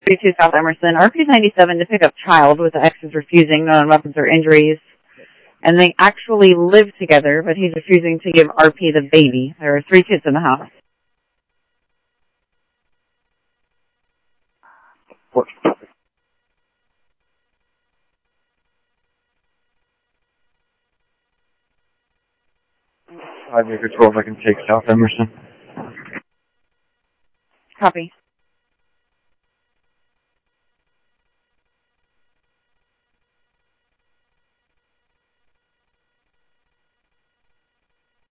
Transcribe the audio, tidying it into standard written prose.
32 South Emerson. RP-97 to pick up child with the ex is refusing, no weapons or injuries. And they actually live together, but he's refusing to give RP the baby. There are 3 kids in the house. What? 5 Acre 12, I can take South Emerson. Copy.